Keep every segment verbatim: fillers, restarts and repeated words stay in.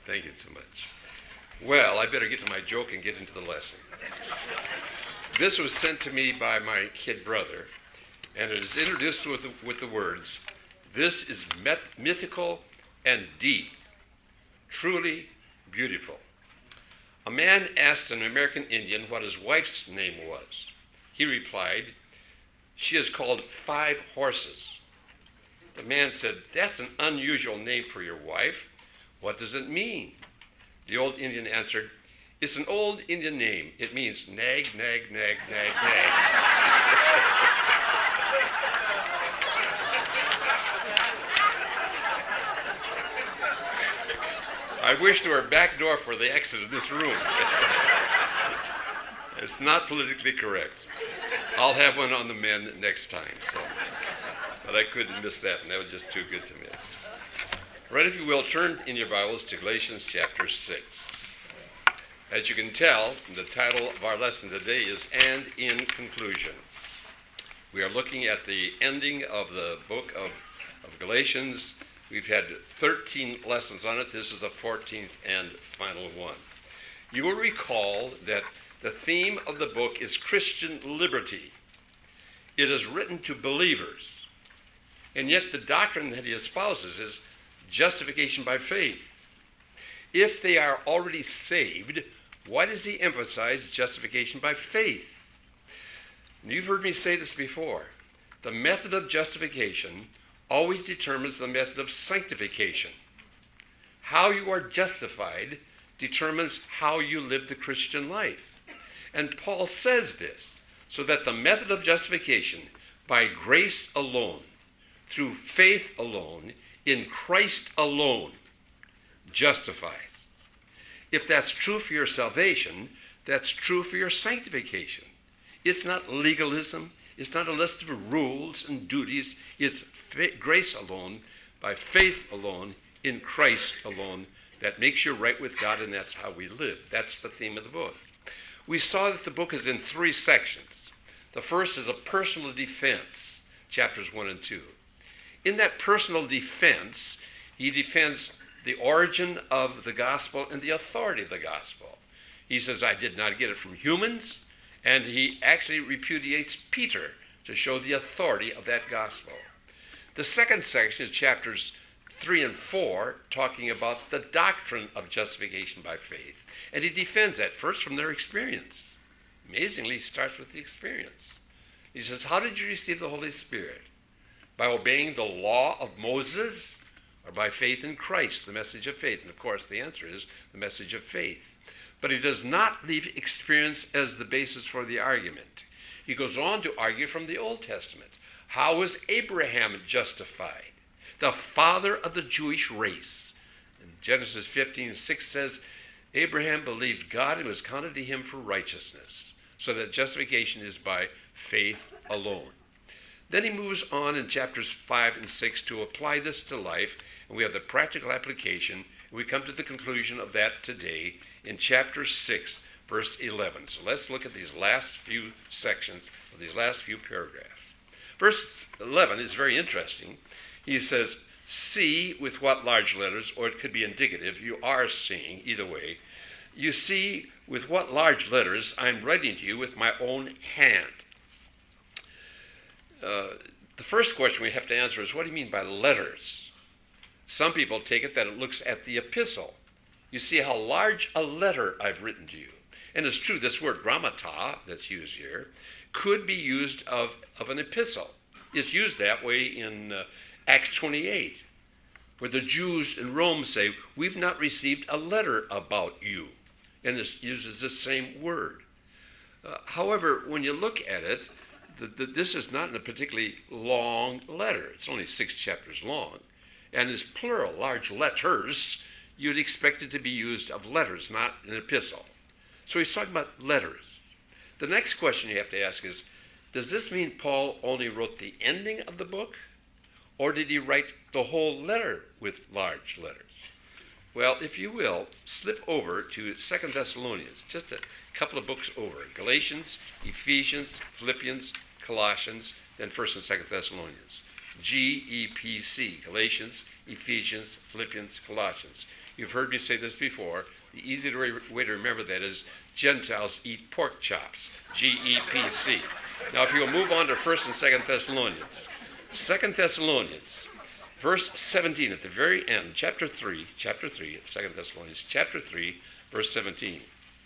Thank you so much. Well, I better get to my joke and get into the lesson. This was sent to me by my kid brother, and it is introduced with the, with the words, "This is myth- mythical and deep, truly beautiful." A man asked an American Indian what his wife's name was. He replied, "She is called Five Horses." The man said, "That's an unusual name for your wife. What does it mean?" The old Indian answered, "It's an old Indian name. It means nag, nag, nag, nag, nag." I wish there were a back door for the exit of this room. It's not politically correct. I'll have one on the men next time. So, but I couldn't miss that, and that was just too good to miss. Right, if you will, turn in your Bibles to Galatians chapter six. As you can tell, the title of our lesson today is "And in Conclusion." We are looking at the ending of the book of, of Galatians. We've had thirteen lessons on it. This is the fourteenth and final one. You will recall that the theme of the book is Christian liberty. It is written to believers. And yet the doctrine that he espouses is justification by faith. If they are already saved, why does he emphasize justification by faith? And you've heard me say this before. The method of justification always determines the method of sanctification. How you are justified determines how you live the Christian life. And Paul says this, so that the method of justification, by grace alone, through faith alone, in Christ alone, justifies. If that's true for your salvation, that's true for your sanctification. It's not legalism. It's not a list of rules and duties. It's fa- grace alone, by faith alone, in Christ alone, that makes you right with God, and that's how we live. That's the theme of the book. We saw that the book is in three sections. The first is a personal defense, chapters one and two. In that personal defense, he defends the origin of the gospel and the authority of the gospel. He says, I did not get it from humans, and he actually repudiates Peter to show the authority of that gospel. The second section is chapters three and four, talking about the doctrine of justification by faith. And he defends that first from their experience. Amazingly, he starts with the experience. He says, how did you receive the Holy Spirit? By obeying the law of Moses, or by faith in Christ, the message of faith? And of course, the answer is the message of faith. But he does not leave experience as the basis for the argument. He goes on to argue from the Old Testament. How was Abraham justified? The father of the Jewish race. And Genesis fifteen six says, Abraham believed God and was counted to him for righteousness. So that justification is by faith alone. Then he moves on in chapters five and six to apply this to life, and we have the practical application, and we come to the conclusion of that today in chapter six, verse eleven. So let's look at these last few sections of these last few paragraphs. Verse eleven is very interesting. He says, see with what large letters, or it could be indicative, you are seeing, either way. You see with what large letters I'm writing to you with my own hand. Uh, the first question we have to answer is, what do you mean by letters? Some people take it that it looks at the epistle. You see how large a letter I've written to you. And it's true, this word grammata that's used here could be used of, of an epistle. It's used that way in uh, Acts twenty-eight, where the Jews in Rome say, we've not received a letter about you. And it uses the same word. Uh, however, when you look at it, the, the, this is not in a particularly long letter. It's only six chapters long. And it's plural, large letters. You'd expect it to be used of letters, not an epistle. So he's talking about letters. The next question you have to ask is, does this mean Paul only wrote the ending of the book? Or did he write the whole letter with large letters? Well, if you will, slip over to Second Thessalonians, just a couple of books over. Galatians, Ephesians, Philippians, Colossians, then First and Second Thessalonians. G E P C, Galatians, Ephesians, Philippians, Colossians. You've heard me say this before. The easy way to remember that is Gentiles eat pork chops, G E P C. Now, if you'll move on to First and Second Thessalonians. Second Thessalonians, verse seventeen, at the very end, chapter three, chapter three, Second Thessalonians, chapter three, verse seventeen.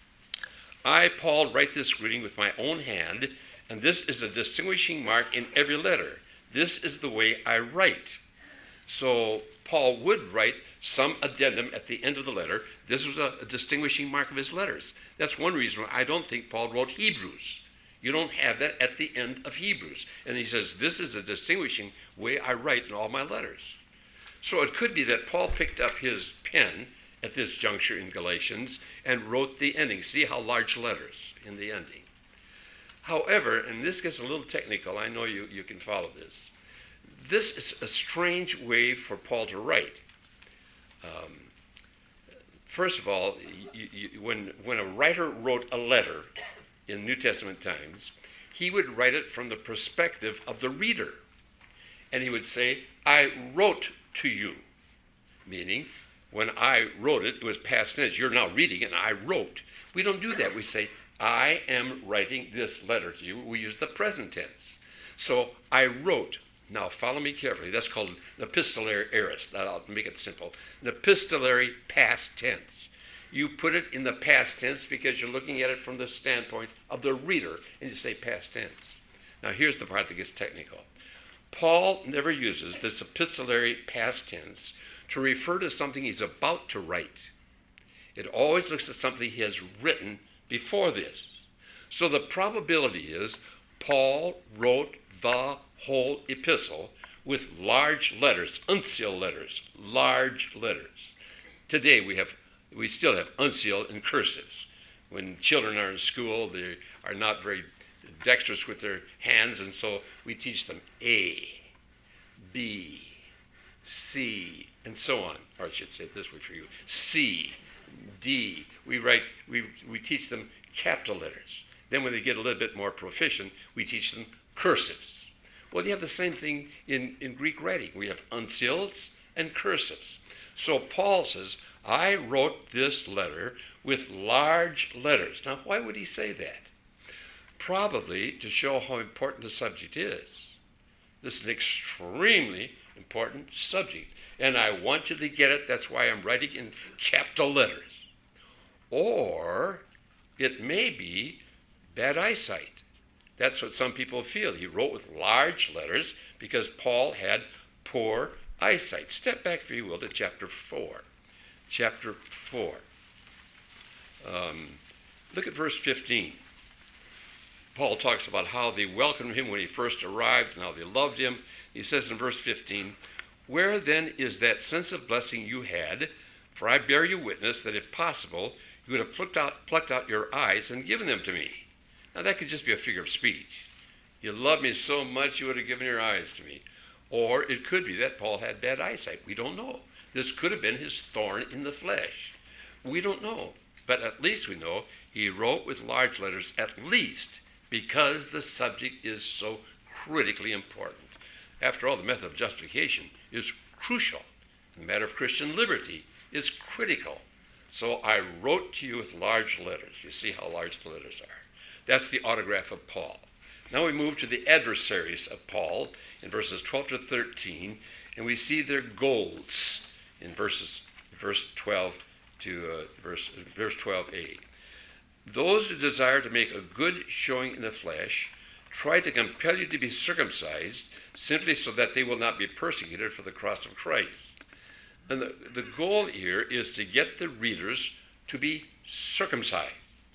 I, Paul, write this greeting with my own hand, and this is a distinguishing mark in every letter. This is the way I write. So Paul would write some addendum at the end of the letter. This was a, a distinguishing mark of his letters. That's one reason why I don't think Paul wrote Hebrews. You don't have that at the end of Hebrews. And he says, this is a distinguishing way I write in all my letters. So it could be that Paul picked up his pen at this juncture in Galatians and wrote the ending. See how large letters in the ending. However, and this gets a little technical, I know you, you can follow this. This is a strange way for Paul to write. Um, first of all, you, you, when, when a writer wrote a letter in New Testament times, he would write it from the perspective of the reader. And he would say, I wrote to you, meaning when I wrote it, it was past tense. You're now reading it, and I wrote. We don't do that. We say, I am writing this letter to you. We use the present tense. So I wrote. Now follow me carefully. That's called an epistolary aorist. I'll make it simple. An epistolary past tense. You put it in the past tense because you're looking at it from the standpoint of the reader, and you say past tense. Now here's the part that gets technical. Paul never uses this epistolary past tense to refer to something he's about to write. It always looks at something he has written before this. So the probability is Paul wrote the whole epistle with large letters, uncial letters, large letters. Today we have, we still have uncial and cursives. When children are in school, they are not very dexterous with their hands, and so we teach them A, B, C, and so on. Or I should say it this way for you: C, D. We write. We we teach them capital letters. Then when they get a little bit more proficient, we teach them cursives. Well, you have the same thing in, in Greek writing. We have uncials and cursives. So Paul says, I wrote this letter with large letters. Now, why would he say that? Probably to show how important the subject is. This is an extremely important subject, and I want you to get it. That's why I'm writing in capital letters. Or it may be bad eyesight. That's what some people feel. He wrote with large letters because Paul had poor eyesight. Step back, if you will, to chapter four. Chapter four. Um, look at verse fifteen. Paul talks about how they welcomed him when he first arrived and how they loved him. He says in verse fifteen, where then is that sense of blessing you had? For I bear you witness that if possible, you would have plucked out, plucked out your eyes and given them to me. Now that could just be a figure of speech. You love me so much you would have given your eyes to me. Or it could be that Paul had bad eyesight. We don't know. This could have been his thorn in the flesh. We don't know. But at least we know he wrote with large letters, at least because the subject is so critically important. After all, the method of justification is crucial. The matter of Christian liberty is critical. So I wrote to you with large letters. You see how large the letters are. That's the autograph of Paul. Now we move to the adversaries of Paul in verses twelve to thirteen, and we see their goals in verses verse twelve to uh, verse verse twelve a. Those who desire to make a good showing in the flesh try to compel you to be circumcised simply so that they will not be persecuted for the cross of Christ. And the, the goal here is to get the readers to be circumcised.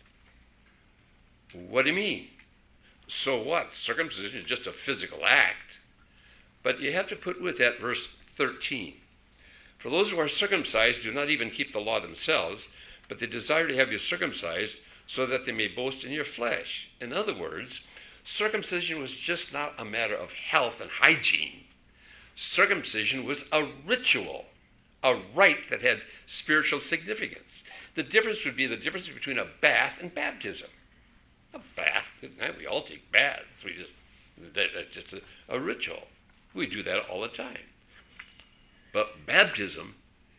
What do you mean? So what? Circumcision is just a physical act. But you have to put with that verse thirteen. For those who are circumcised do not even keep the law themselves, but they desire to have you circumcised so that they may boast in your flesh. In other words, circumcision was just not a matter of health and hygiene. Circumcision was a ritual, a rite that had spiritual significance. The difference would be the difference between a bath and baptism. A bath, we all take baths. We just, that, that's just a, a ritual. We do that all the time. But baptism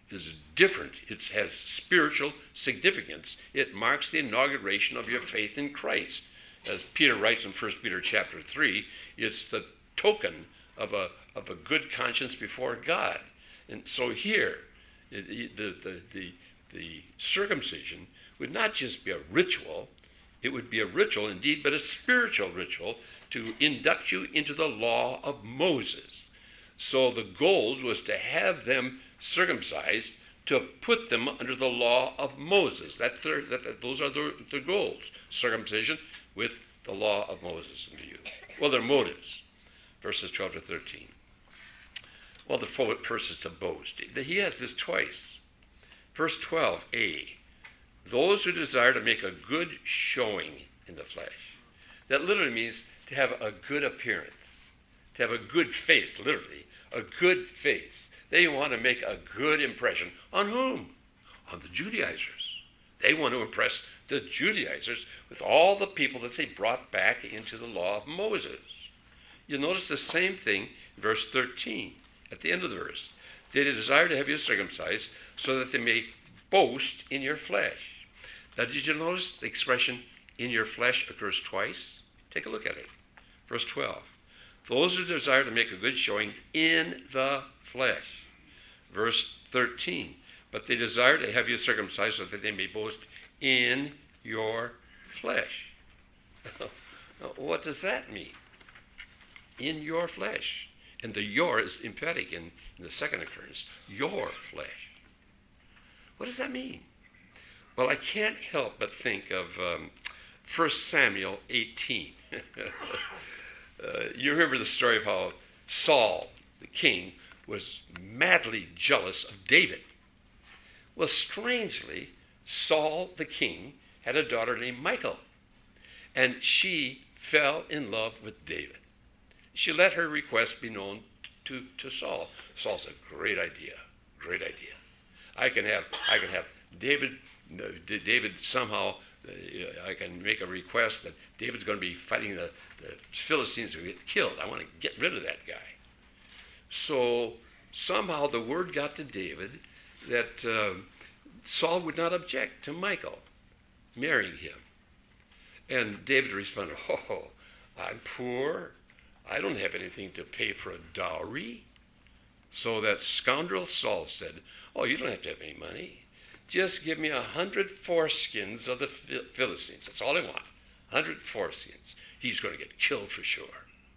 is different. It has spiritual significance. It marks the inauguration of your faith in Christ. As Peter writes in First Peter chapter three, it's the token of a of a good conscience before God. And so here, the the the, the, the circumcision would not just be a ritual, it would be a ritual indeed, but a spiritual ritual to induct you into the law of Moses. So the goal was to have them circumcised, to put them under the law of Moses. That's their, that, those are their, their goals. Circumcision with the law of Moses in view. Well, their motives, verses twelve to thirteen. Well, the first is to boast. He has this twice. Verse twelve a, those who desire to make a good showing in the flesh. That literally means to have a good appearance, to have a good face, literally, a good face. They want to make a good impression. On whom? On the Judaizers. They want to impress the Judaizers with all the people that they brought back into the law of Moses. You'll notice the same thing in verse thirteen, at the end of the verse. They desire to have you circumcised so that they may boast in your flesh. Now, did you notice the expression in your flesh occurs twice? Take a look at it. Verse twelve. Those who desire to make a good showing in the flesh. Verse thirteen. But they desire to have you circumcised so that they may boast in your flesh. What does that mean? In your flesh. And the your is emphatic in, in the second occurrence. Your flesh. What does that mean? Well, I can't help but think of um, First Samuel eighteen. uh, you remember the story of how Saul, the king, was madly jealous of David. Well, strangely, Saul, the king, had a daughter named Michal, and she fell in love with David. She let her request be known to, to Saul. Saul's a great idea, great idea. I can have, I can have David, David somehow, uh, I can make a request that David's going to be fighting the, the Philistines who get killed. I want to get rid of that guy. So somehow the word got to David that uh, Saul would not object to Michal marrying him. And David responded, oh, I'm poor. I don't have anything to pay for a dowry. So that scoundrel Saul said, oh, you don't have to have any money. Just give me a hundred foreskins of the Philistines. That's all I want. A hundred foreskins. He's going to get killed for sure.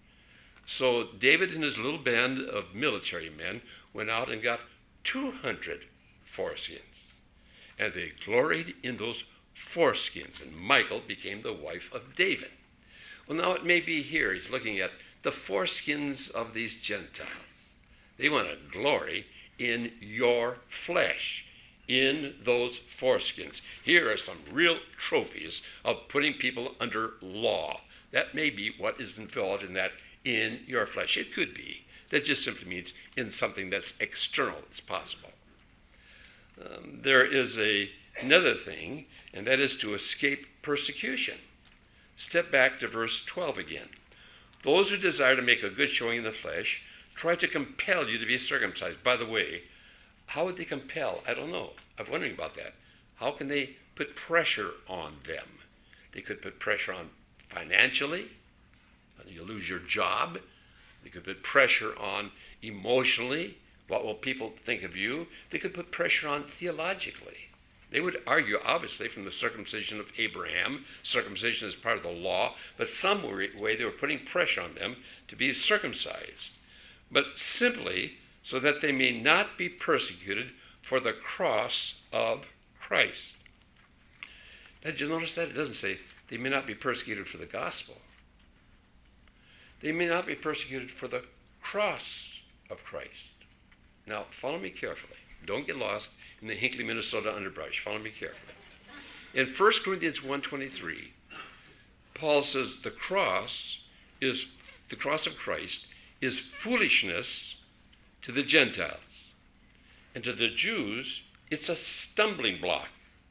So David and his little band of military men went out and got two hundred foreskins. And they gloried in those foreskins. And Michal became the wife of David. Well, now it may be here he's looking at the foreskins of these Gentiles. They want to glory in your flesh, in those foreskins. Here are some real trophies of putting people under law. That may be what is involved in that, in your flesh. It could be. That just simply means in something that's external. It's possible. Um, there is a, another thing, and that is to escape persecution. Step back to verse twelve again. Those who desire to make a good showing in the flesh try to compel you to be circumcised. By the way, how would they compel? I don't know. I'm wondering about that. How can they put pressure on them? They could put pressure on financially. You lose your job. They could put pressure on emotionally. What will people think of you? They could put pressure on theologically. They would argue, obviously, from the circumcision of Abraham. Circumcision is part of the law, but some way they were putting pressure on them to be circumcised. But simply so that they may not be persecuted for the cross of Christ. Now, did you notice that? It doesn't say they may not be persecuted for the gospel. They may not be persecuted for the cross of Christ. Now, follow me carefully. Don't get lost in the Hinckley, Minnesota underbrush. Follow me carefully. In First Corinthians one twenty-three, Paul says the cross is the cross of Christ is foolishness to the Gentiles. And to the Jews, it's a stumbling block.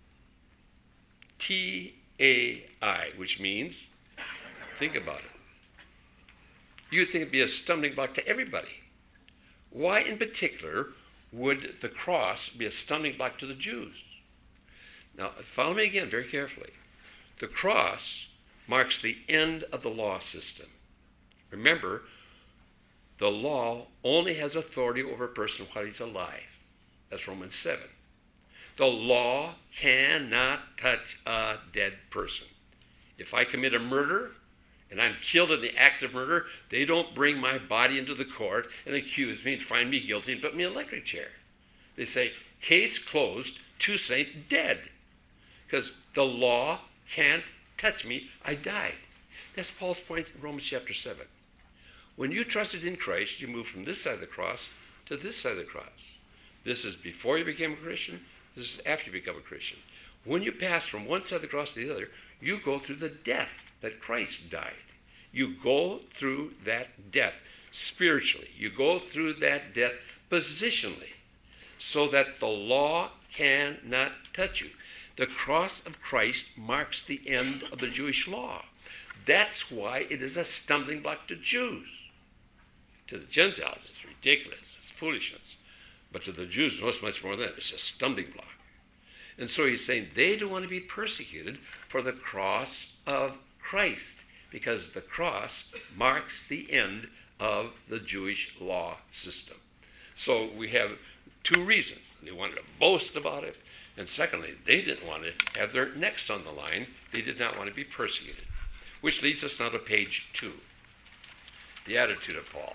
T A I, which means, think about it. You'd think it'd be a stumbling block to everybody. Why in particular would the cross be a stumbling block to the Jews? Now, follow me again very carefully. The cross marks the end of the law system. Remember, the law only has authority over a person while he's alive. That's Romans seven. The law cannot touch a dead person. If I commit a murder and I'm killed in the act of murder, they don't bring my body into the court and accuse me and find me guilty and put me in an electric chair. They say, case closed, Toussaint dead. Because the law can't touch me, I died. That's Paul's point in Romans chapter seven. When you trusted in Christ, you moved from this side of the cross to this side of the cross. This is before you became a Christian. This is after you become a Christian. When you pass from one side of the cross to the other, you go through the death that Christ died. You go through that death spiritually. You go through that death positionally so that the law cannot touch you. The cross of Christ marks the end of the Jewish law. That's why it is a stumbling block to Jews. To the Gentiles, it's ridiculous, it's foolishness. But to the Jews, it's much more than that. It's a stumbling block. And so he's saying they don't want to be persecuted for the cross of Christ, because the cross marks the end of the Jewish law system. So we have two reasons. They wanted to boast about it, and secondly, they didn't want to have their necks on the line. They did not want to be persecuted. Which leads us now to page two, the attitude of Paul.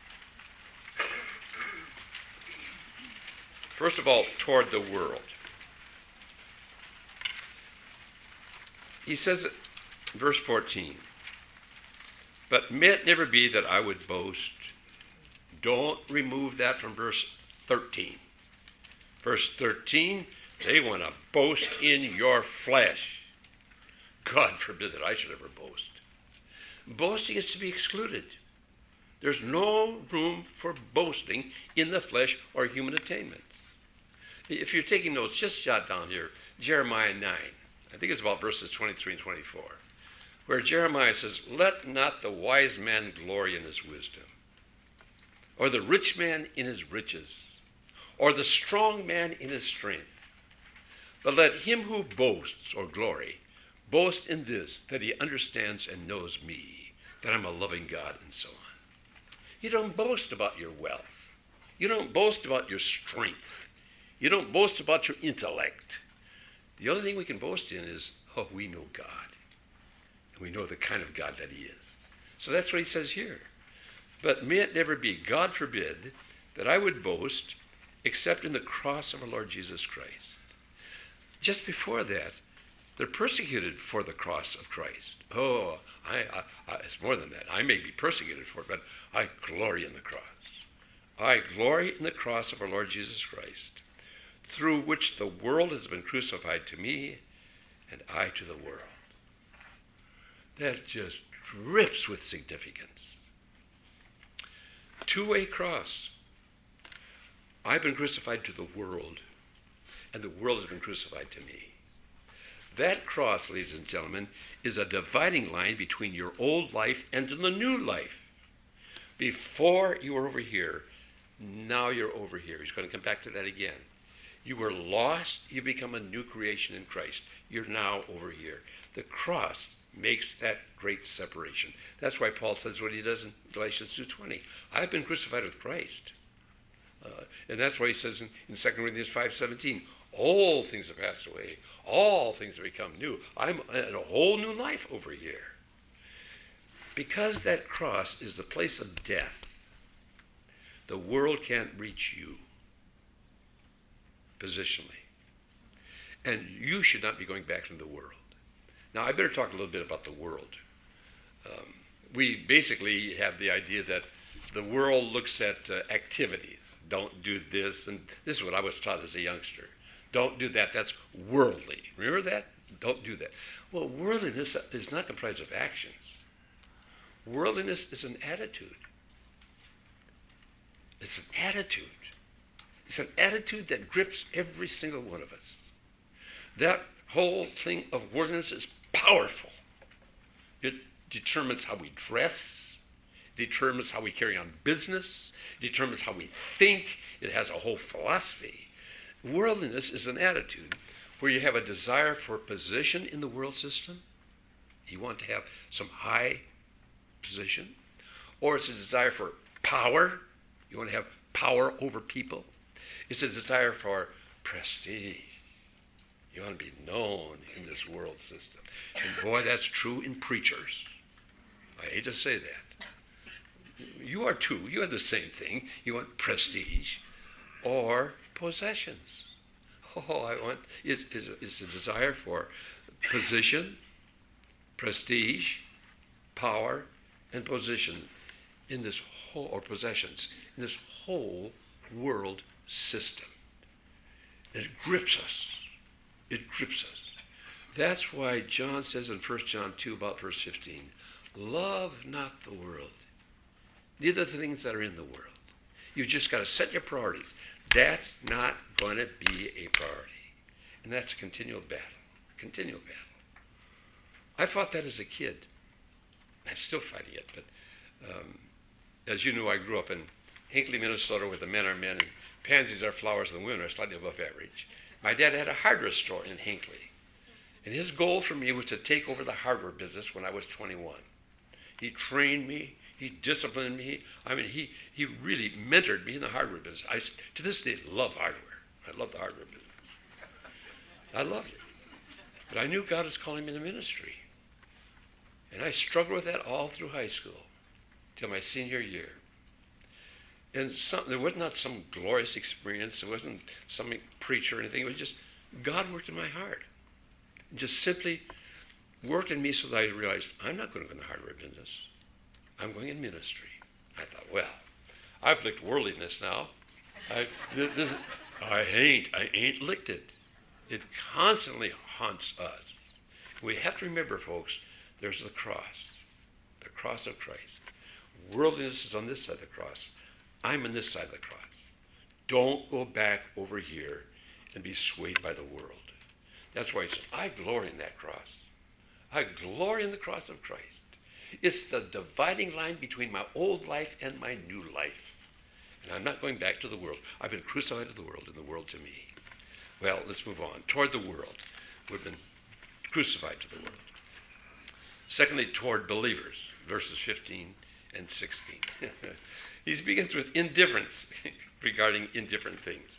First of all, toward the world. He says it in verse fourteen, but may it never be that I would boast. Don't remove that from verse thirteen. Verse thirteen, they want to boast in your flesh. God forbid that I should ever boast. Boasting is to be excluded. There's no room for boasting in the flesh or human attainment. If you're taking notes, just jot down here Jeremiah nine. I think it's about verses twenty-three and twenty-four, where Jeremiah says, let not the wise man glory in his wisdom, or the rich man in his riches, or the strong man in his strength. But let him who boasts or glory boast in this, that he understands and knows me, that I'm a loving God, and so on. You don't boast about your wealth. You don't boast about your strength. You don't boast about your intellect. The only thing we can boast in is, oh, we know God. And we know the kind of God that he is. So that's what he says here. But may it never be, God forbid, that I would boast except in the cross of our Lord Jesus Christ. Just before that, they're persecuted for the cross of Christ. Oh, I, I, I, it's more than that. I may be persecuted for it, but I glory in the cross. I glory in the cross of our Lord Jesus Christ, through which the world has been crucified to me, and I to the world. That just drips with significance. Two-way cross. I've been crucified to the world, and the world has been crucified to me. That cross, ladies and gentlemen, is a dividing line between your old life and the new life. Before you were over here, now you're over here. He's going to come back to that again. You were lost, you become a new creation in Christ. You're now over here. The cross makes that great separation. That's why Paul says what he does in Galatians two twenty. I've been crucified with Christ. Uh, and that's why he says in, in Second Corinthians five seventeen, all things have passed away. All things have become new. I'm in a whole new life over here. Because that cross is the place of death, the world can't reach you positionally. And you should not be going back into the world. Now, I better talk a little bit about the world. Um, we basically have the idea that the world looks at uh, activities. Don't do this. And this is what I was taught as a youngster. Don't do that. That's worldly. Remember that? Don't do that. Well, worldliness is not comprised of actions. Worldliness is an attitude. It's an attitude. It's an attitude that grips every single one of us. That whole thing of worldliness is powerful. It determines how we dress, determines how we carry on business, determines how we think, It has a whole philosophy. Worldliness is an attitude where you have a desire for position in the world system. You want to have some high position. Or it's a desire for power. You want to have power over people. It's a desire for prestige. You want to be known in this world system. And boy, that's true in preachers. I hate to say that. You are too. You have the same thing. You want prestige or possessions. Oh, I want, it's, it's, it's a desire for position, prestige, power, and position in this whole, or possessions, in this whole world system. It grips us. It grips us. That's why John says in First John two, about verse fifteen, love not the world, neither the things that are in the world. You've just got to set your priorities. That's not going to be a priority. And that's a continual battle. Continual battle. I fought that as a kid. I'm still fighting it, but um, as you know, I grew up in Hinckley, Minnesota, where the men are men and pansies are flowers and the women are slightly above average. My dad had a hardware store in Hinckley. And his goal for me was to take over the hardware business when I was twenty-one. He trained me. He disciplined me. I mean, he, he really mentored me in the hardware business. I, to this day, love hardware. I love the hardware business. I loved it. But I knew God was calling me to ministry. And I struggled with that all through high school till my senior year. And some, there was not some glorious experience. There wasn't some preacher or anything. It was just God worked in my heart. And just simply worked in me so that I realized, I'm not going to go in the hardware business. I'm going in ministry. I thought, well, I've licked worldliness now. I, this, I ain't, I ain't licked it. It constantly haunts us. We have to remember, folks, there's the cross, the cross of Christ. Worldliness is on this side of the cross. I'm on this side of the cross. Don't go back over here and be swayed by the world. That's why he says, I glory in that cross. I glory in the cross of Christ. It's the dividing line between my old life and my new life. And I'm not going back to the world. I've been crucified to the world and the world to me. Well, let's move on. Toward the world. We've been crucified to the world. Secondly, toward believers, verses fifteen and sixteen. He begins with indifference regarding indifferent things.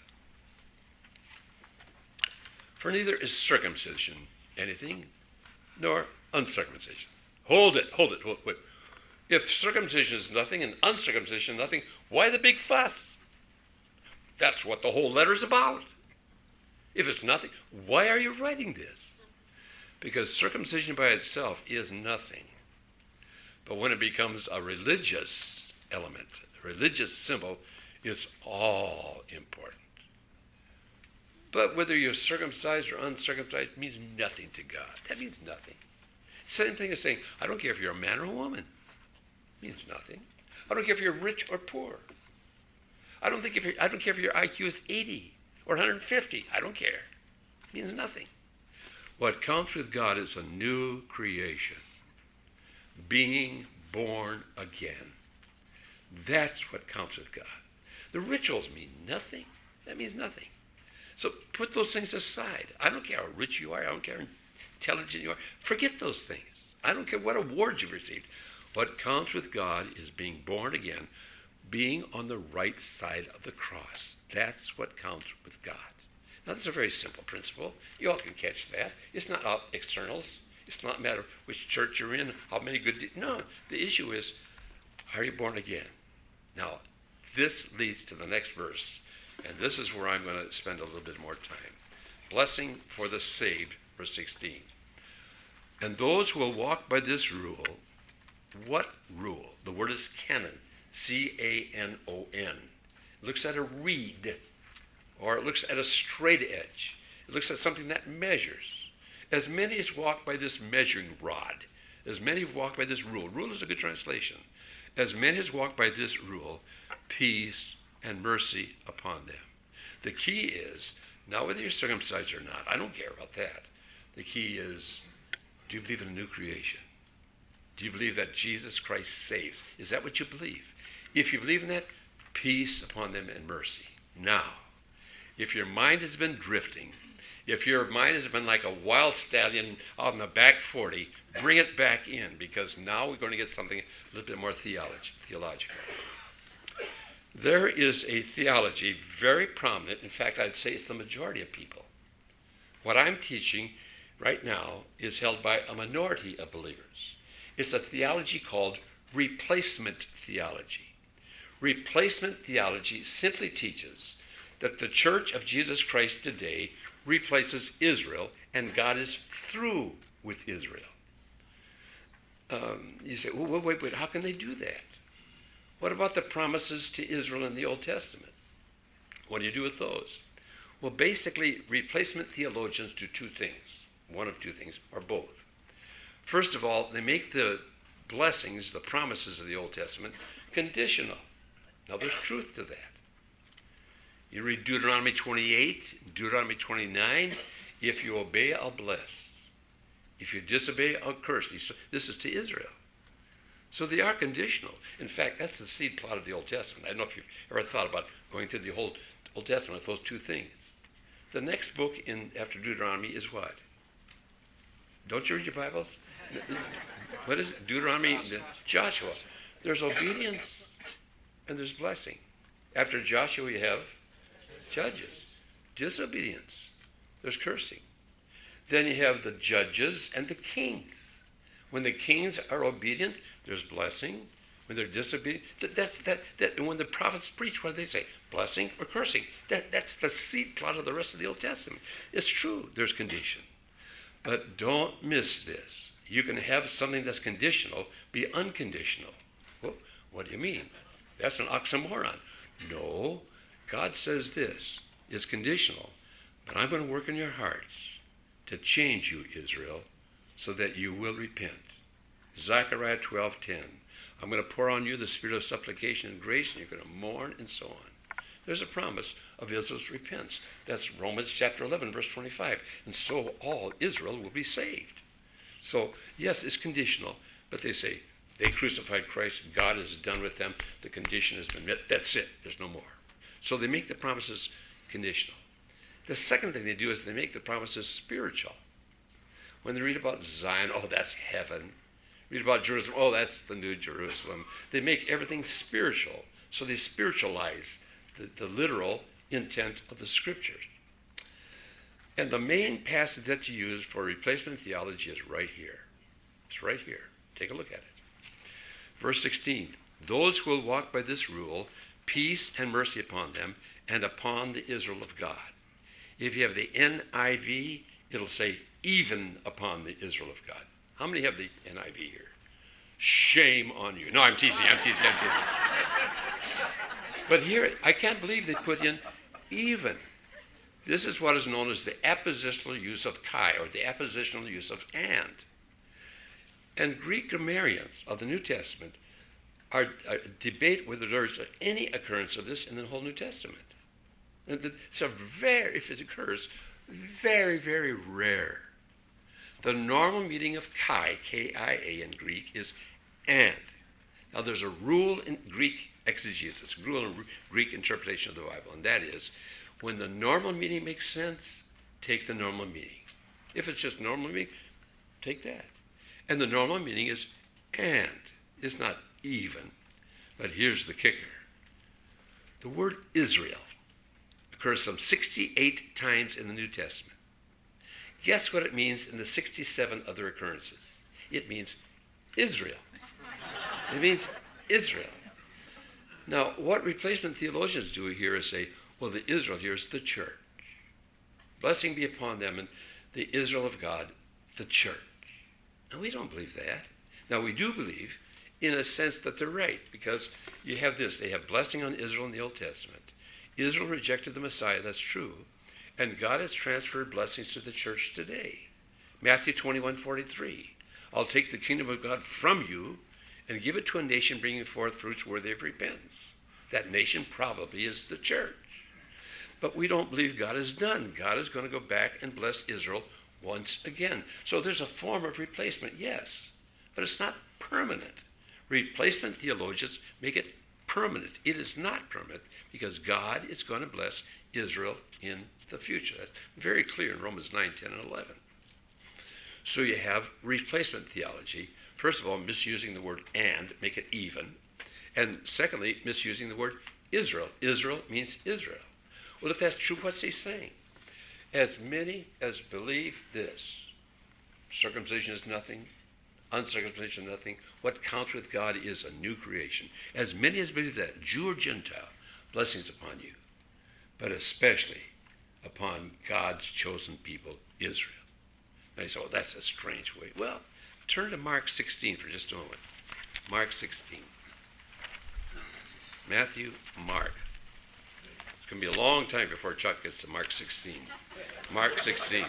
For neither is circumcision anything, nor uncircumcision. Hold it, hold it, hold it. If circumcision is nothing and uncircumcision is nothing, why the big fuss? That's what the whole letter is about. If it's nothing, why are you writing this? Because circumcision by itself is nothing. But when it becomes a religious element, a religious symbol, it's all important. But whether you're circumcised or uncircumcised means nothing to God. That means nothing. Same thing as saying, I don't care if you're a man or a woman. It means nothing. I don't care if you're rich or poor. I don't think if you're, I don't care if your I Q is eighty or one hundred fifty. I don't care. It means nothing. What counts with God is a new creation. Being born again. That's what counts with God. The rituals mean nothing. That means nothing. So put those things aside. I don't care how rich you are. I don't care how intelligent you are. Forget those things. I don't care what awards you've received. What counts with God is being born again, being on the right side of the cross. That's what counts with God. Now, that's a very simple principle. You all can catch that. It's not all externals. It's not a matter of which church you're in, how many good deeds. No, the issue is, are you born again? Now, this leads to the next verse, and this is where I'm going to spend a little bit more time. Blessing for the saved, verse sixteen. And those who will walk by this rule, what rule? The word is canon, C A N O N. It looks at a reed, or it looks at a straight edge. It looks at something that measures. As many as walk by this measuring rod, as many walk by this rule. Rule is a good translation. As many as walk by this rule, peace and mercy upon them. The key is, not whether you're circumcised or not. I don't care about that. The key is, do you believe in a new creation? Do you believe that Jesus Christ saves? Is that what you believe? If you believe in that, peace upon them and mercy. now. If your mind has been drifting, if your mind has been like a wild stallion out in the back forty, bring it back in, because now we're going to get something a little bit more theology, theological. There is a theology very prominent. In fact, I'd say it's the majority of people. What I'm teaching right now is held by a minority of believers. It's a theology called replacement theology. Replacement theology simply teaches that the Church of Jesus Christ today replaces Israel, and God is through with Israel. Um, you say, well, wait, wait, how can they do that? What about the promises to Israel in the Old Testament? What do you do with those? Well, basically, replacement theologians do two things, one of two things, or both. First of all, they make the blessings, the promises of the Old Testament, conditional. Now, there's truth to that. You read Deuteronomy twenty-eight, Deuteronomy twenty-nine, if you obey, I'll bless. If you disobey, I'll curse. This is to Israel. So they are conditional. In fact, that's the seed plot of the Old Testament. I don't know if you've ever thought about going through the whole Old Testament with those two things. The next book in after Deuteronomy is what? Don't you read your Bibles? What is it? Deuteronomy? Joshua. There's obedience and there's blessing. After Joshua, you have Judges. Disobedience. There's cursing. Then you have the judges and the kings. When the kings are obedient, there's blessing. When they're disobedient, that, that's that. That. And when the prophets preach, what do they say? Blessing or cursing? That that's the seed plot of the rest of the Old Testament. It's true. There's condition, but don't miss this. You can have something that's conditional be unconditional. Well, what do you mean? That's an oxymoron. No, God says this is conditional, but I'm going to work in your hearts to change you, Israel, so that you will repent. Zechariah twelve ten. I'm going to pour on you the spirit of supplication and grace, and you're going to mourn and so on. There's a promise of Israel's repentance. That's Romans chapter eleven, verse twenty-five. And so all Israel will be saved. So, yes, it's conditional, but they say, they crucified Christ, God is done with them, the condition has been met, that's it, there's no more. So they make the promises conditional. The second thing they do is they make the promises spiritual. When they read about Zion, oh, that's heaven. Read about Jerusalem, oh, that's the new Jerusalem. They make everything spiritual, so they spiritualize the, the literal intent of the Scriptures. And the main passage that you use for replacement theology is right here. It's right here. Take a look at it. Verse sixteen, those who will walk by this rule, peace and mercy upon them, and upon the Israel of God. If you have the N I V, it'll say, even upon the Israel of God. How many have the N I V here? Shame on you. No, I'm teasing, I'm teasing, I'm teasing. But here, I can't believe they put in even. This is what is known as the appositional use of kai, or the appositional use of and. And Greek grammarians of the New Testament are, are debate whether there's any occurrence of this in the whole New Testament. And it's a very, if it occurs, very, very rare. The normal meaning of kai, K I A in Greek, is and. Now there's a rule in Greek exegesis, a rule in Greek interpretation of the Bible, and that is, when the normal meaning makes sense, take the normal meaning. If it's just normal meaning, take that. And the normal meaning is and. It's not even. But here's the kicker. The word Israel occurs some sixty-eight times in the New Testament. Guess what it means in the sixty-seven other occurrences? It means Israel. It means Israel. Now, what replacement theologians do here is say, well, the Israel here is the church. Blessing be upon them and the Israel of God, the church. Now, we don't believe that. Now, we do believe in a sense that they're right, because you have this. They have blessing on Israel in the Old Testament. Israel rejected the Messiah, that's true. And God has transferred blessings to the church today. Matthew twenty-one forty-three. I'll take the kingdom of God from you and give it to a nation bringing forth fruits worthy of repentance. That nation probably is the church. But we don't believe God is done. God is going to go back and bless Israel once again. So there's a form of replacement, yes, but it's not permanent. Replacement theologians make it permanent. It is not permanent because God is going to bless Israel in the future. That's very clear in Romans nine, ten, and eleven. So you have replacement theology. First of all, misusing the word and, make it even. And secondly, misusing the word Israel. Israel means Israel. Well, if that's true, what's he saying? As many as believe this, circumcision is nothing, uncircumcision is nothing. What counts with God is a new creation. As many as believe that, Jew or Gentile, blessings upon you, but especially upon God's chosen people, Israel. Now you say, well, that's a strange way. Well, turn to Mark sixteen for just a moment. Mark sixteen. Matthew, Mark. It's going to be a long time before Chuck gets to Mark sixteen. Mark sixteen.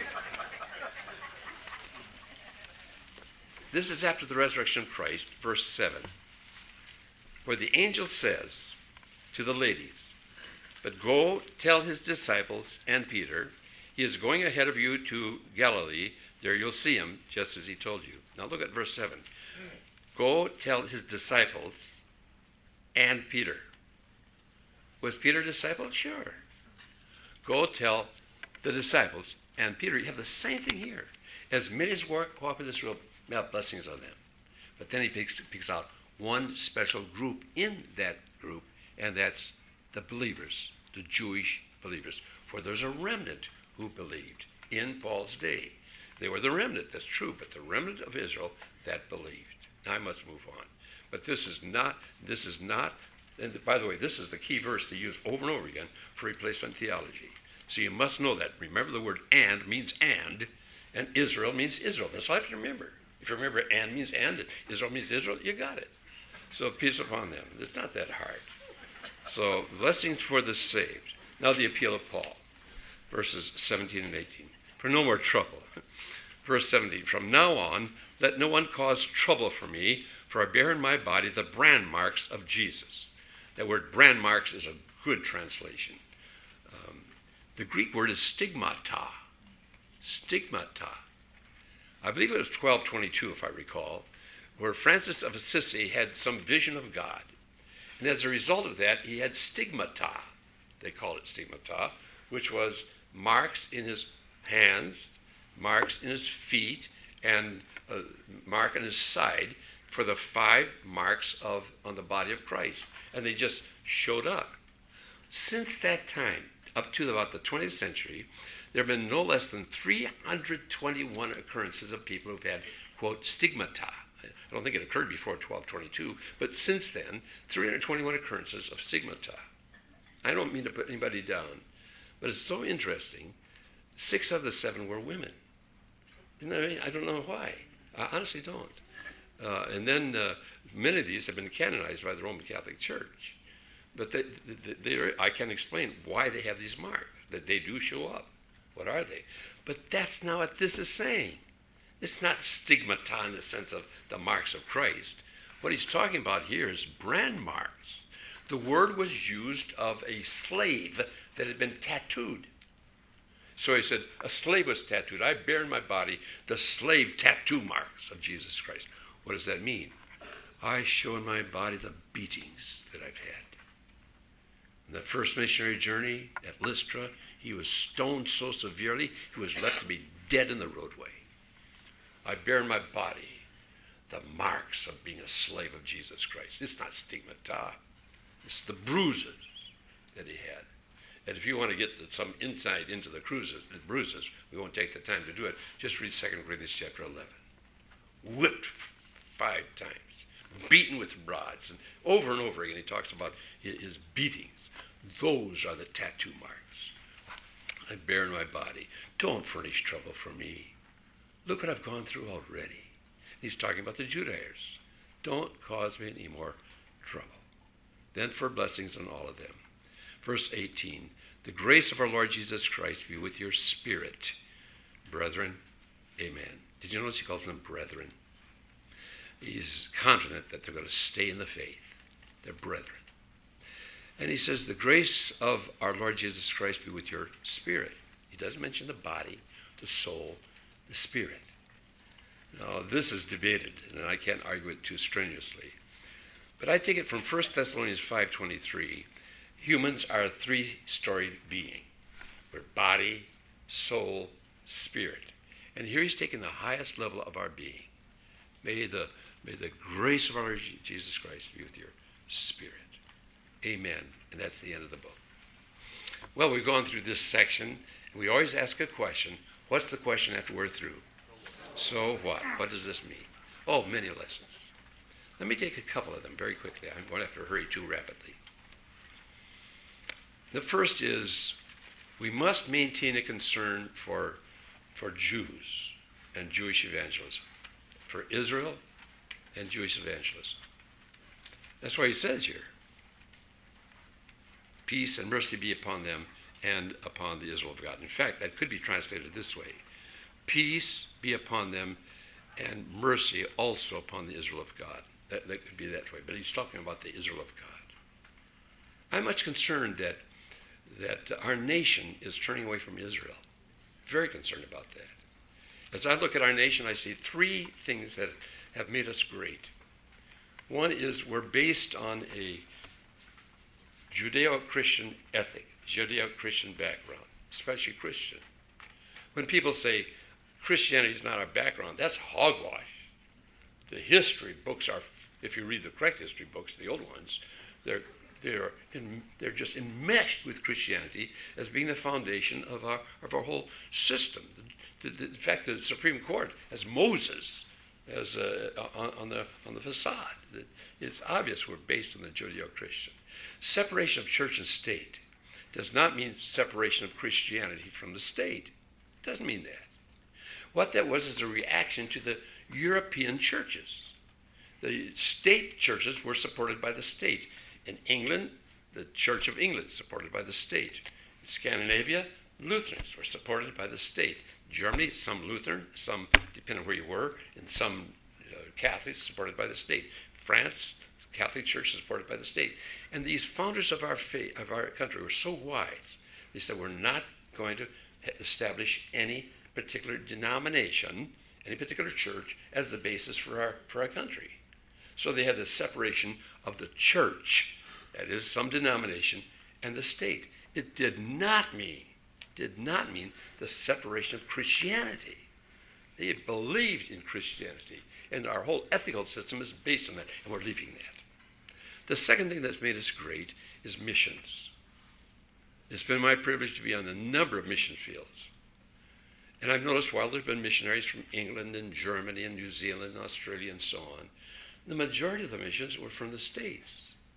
This is after the resurrection of Christ, verse seven, where the angel says to the ladies, but go tell his disciples and Peter, he is going ahead of you to Galilee. There you'll see him, just as he told you. Now look at verse seven. Go tell his disciples and Peter. Was Peter a disciple? Sure. Go tell the disciples and Peter. You have the same thing here. As many as walk with this world, have blessings on them. But then he picks, picks out one special group in that group, and that's the believers, the Jewish believers. For there's a remnant who believed in Paul's day. They were the remnant, that's true, but the remnant of Israel that believed. Now I must move on. But this is not, this is not, and by the way, this is the key verse they use over and over again for replacement theology. So you must know that. Remember the word and means and, and Israel means Israel. That's all you have to remember. If you remember and means and, Israel means Israel, you got it. So peace upon them. It's not that hard. So blessings for the saved. Now the appeal of Paul, verses seventeen and eighteen. For no more trouble. Verse seventeen, from now on, let no one cause trouble for me, for I bear in my body the brand marks of Jesus. That word brand marks is a good translation. Um, the Greek word is stigmata. Stigmata. I believe it was twelve twenty-two, if I recall, where Francis of Assisi had some vision of God. And as a result of that, he had stigmata. They called it stigmata, which was marks in his hands, marks in his feet, and a mark on his side for the five marks of on the body of Christ. And they just showed up. Since that time, up to about the twentieth century, there have been no less than three hundred twenty-one occurrences of people who've had, quote, stigmata. I don't think it occurred before twelve twenty-two, but since then, three hundred twenty-one occurrences of stigmata. I don't mean to put anybody down, but it's so interesting. Six of the seven were women. Isn't that right? I don't know why. I honestly don't. Uh, and then uh, many of these have been canonized by the Roman Catholic Church. But they, they, they are, I can't explain why they have these marks, that they do show up. What are they? But that's not what this is saying. It's not stigmata in the sense of the marks of Christ. What he's talking about here is brand marks. The word was used of a slave that had been tattooed. So he said, a slave was tattooed. I bear in my body the slave tattoo marks of Jesus Christ. What does that mean? I show in my body the beatings that I've had. In the first missionary journey at Lystra, he was stoned so severely, he was left to be dead in the roadway. I bear in my body the marks of being a slave of Jesus Christ. It's not stigmata. It's the bruises that he had. And if you want to get some insight into the bruises, the bruises, we won't take the time to do it. Just read Second Corinthians chapter eleven. Whipped five times, beaten with rods, and over and over again he talks about his beatings. Those are the tattoo marks. I bear in my body. Don't furnish trouble for me. Look what I've gone through already. He's talking about the Judaizers. Don't cause me any more trouble. Then for blessings on all of them. Verse eighteen, the grace of our Lord Jesus Christ be with your spirit, brethren. Amen. Did you notice he calls them brethren? He's confident that they're going to stay in the faith. They're brethren. And he says, the grace of our Lord Jesus Christ be with your spirit. He doesn't mention the body, the soul, the spirit. Now, this is debated, and I can't argue it too strenuously. But I take it from First Thessalonians five twenty-three, humans are a three-storied being. We're body, soul, spirit. And here he's taking the highest level of our being. May the, may the grace of our Lord Jesus Christ be with your spirit. Amen. And that's the end of the book. Well, we've gone through this section, and we always ask a question. What's the question after we're through? So what? What does this mean? Oh, many lessons. Let me take a couple of them very quickly. I'm going to have to hurry too rapidly. The first is we must maintain a concern for, for Jews and Jewish evangelism, for Israel and Jewish evangelism. That's why he says here, peace and mercy be upon them and upon the Israel of God. In fact, that could be translated this way. Peace be upon them and mercy also upon the Israel of God. That, that could be that way. But he's talking about the Israel of God. I'm much concerned that, that our nation is turning away from Israel. Very concerned about that. As I look at our nation, I see three things that have made us great. One is we're based on a Judeo-Christian ethic, Judeo-Christian background, especially Christian. When people say Christianity is not our background, that's hogwash. The history books are, if you read the correct history books, the old ones, they're they're in, they're just enmeshed with Christianity as being the foundation of our of our whole system. The, the, in fact, the Supreme Court has Moses as uh, on, on the on the facade. It's obvious we're based on the Judeo-Christian. Separation of church and state does not mean separation of Christianity from the state. It doesn't mean that. What that was is a reaction to the European churches. The state churches were supported by the state. In England, the Church of England supported by the state. In Scandinavia, Lutherans were supported by the state. Germany, some Lutheran, some, depending on where you were, and some uh, Catholics supported by the state. France, Catholic Church supported by the state. And these founders of our faith, of our country were so wise. They said, we're not going to establish any particular denomination, any particular church, as the basis for our, for our country. So they had the separation of the church, that is some denomination, and the state. It did not mean, did not mean the separation of Christianity. They believed in Christianity, and our whole ethical system is based on that, and we're leaving that. The second thing that's made us great is missions. It's been my privilege to be on a number of mission fields. And I've noticed while there have been missionaries from England and Germany and New Zealand and Australia and so on, the majority of the missions were from the States.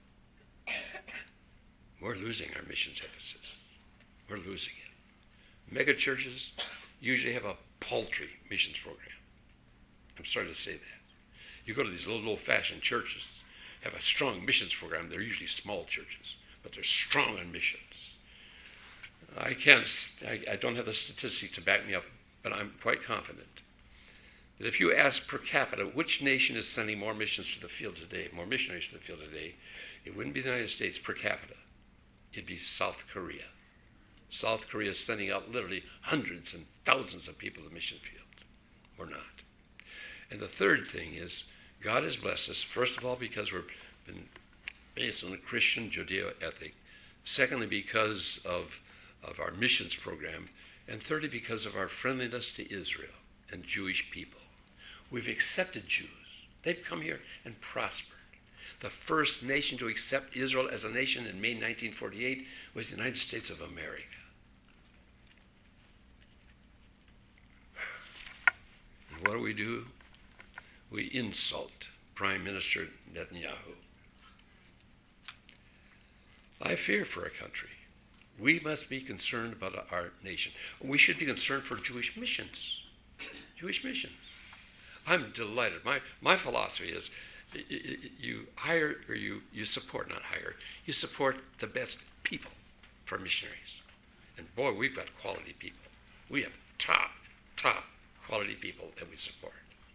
We're losing our missions emphasis. We're losing it. Mega churches usually have a paltry missions program. I'm sorry to say that. You go to these little old-fashioned churches, have a strong missions program. They're usually small churches, but they're strong on missions. I can't, I, I don't have the statistics to back me up, but I'm quite confident that if you ask per capita which nation is sending more missions to the field today, more missionaries to the field today, it wouldn't be the United States per capita. It'd be South Korea. South Korea is sending out literally hundreds and thousands of people to the mission field. We're not. And the third thing is God has blessed us, first of all, because we've been based on a Christian Judeo ethic. Secondly, because of, of our missions program. And thirdly, because of our friendliness to Israel and Jewish people. We've accepted Jews. They've come here and prospered. The first nation to accept Israel as a nation in May nineteen forty-eight was the United States of America. And what do we do? We insult Prime Minister Netanyahu. I fear for our country. We must be concerned about our nation. We should be concerned for Jewish missions. Jewish missions. I'm delighted. My my philosophy is you hire or you, you support, not hire, you support the best people for missionaries. And boy, we've got quality people. We have top, top quality people that we support.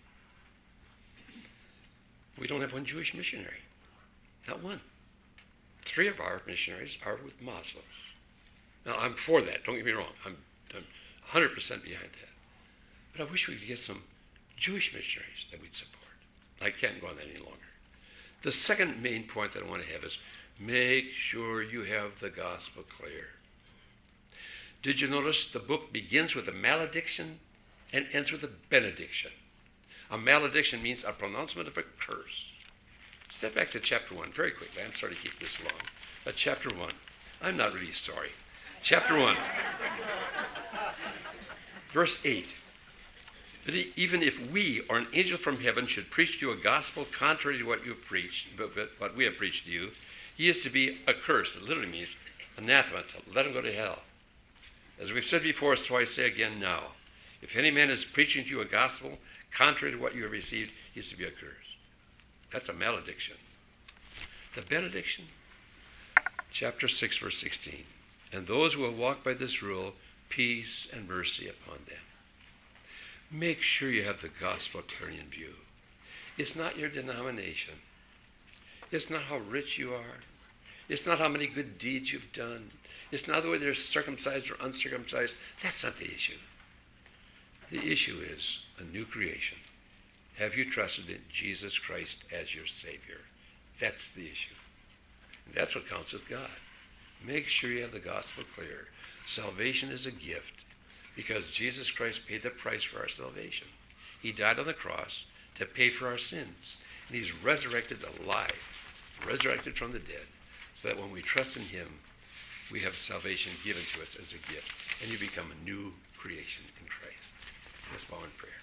We don't have one Jewish missionary. Not one. Three of our missionaries are with Muslims. Now, I'm for that. Don't get me wrong. I'm, I'm one hundred percent behind that. But I wish we could get some Jewish missionaries that we'd support. I can't go on that any longer. The second main point that I want to have is make sure you have the gospel clear. Did you notice the book begins with a malediction and ends with a benediction? A malediction means a pronouncement of a curse. Step back to chapter one very quickly. I'm sorry to keep this long. Uh, chapter one. I'm not really sorry. Chapter one. Verse eight. But even if we or an angel from heaven should preach to you a gospel contrary to what you have preached, but what we have preached to you, he is to be accursed. It literally means anathema, to let him go to hell. As we've said before, so I say again now. If any man is preaching to you a gospel contrary to what you have received, he is to be accursed. That's a malediction. The benediction, chapter six, verse sixteen. And those who will walk by this rule, peace and mercy upon them. Make sure you have the gospel clearly in view. It's not your denomination. It's not how rich you are. It's not how many good deeds you've done. It's not whether you're circumcised or uncircumcised. That's not the issue. The issue is a new creation. Have you trusted in Jesus Christ as your Savior? That's the issue. And that's what counts with God. Make sure you have the gospel clear. Salvation is a gift because Jesus Christ paid the price for our salvation. He died on the cross to pay for our sins. And he's resurrected alive, resurrected from the dead, so that when we trust in him, we have salvation given to us as a gift. And you become a new creation in Christ. Let's bow in prayer.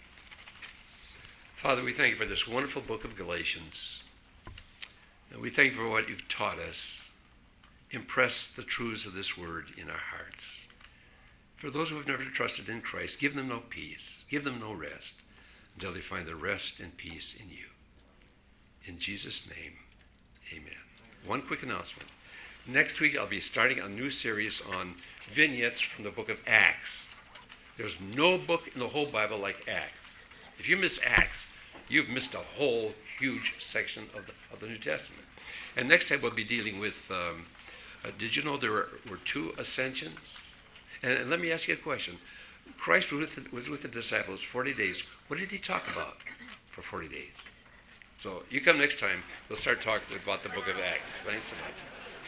Father, we thank you for this wonderful book of Galatians. And we thank you for what you've taught us. Impress the truths of this word in our hearts. For those who have never trusted in Christ, give them no peace, give them no rest, until they find the rest and peace in you. In Jesus' name, amen. One quick announcement. Next week, I'll be starting a new series on vignettes from the book of Acts. There's no book in the whole Bible like Acts. If you miss Acts, you've missed a whole huge section of the, of the New Testament. And next time we'll be dealing with, um, uh, did you know there were, were two ascensions? And, and let me ask you a question. Christ was with, the, was with the disciples forty days. What did he talk about for forty days? So you come next time, we'll start talking about the book of Acts. Thanks so much.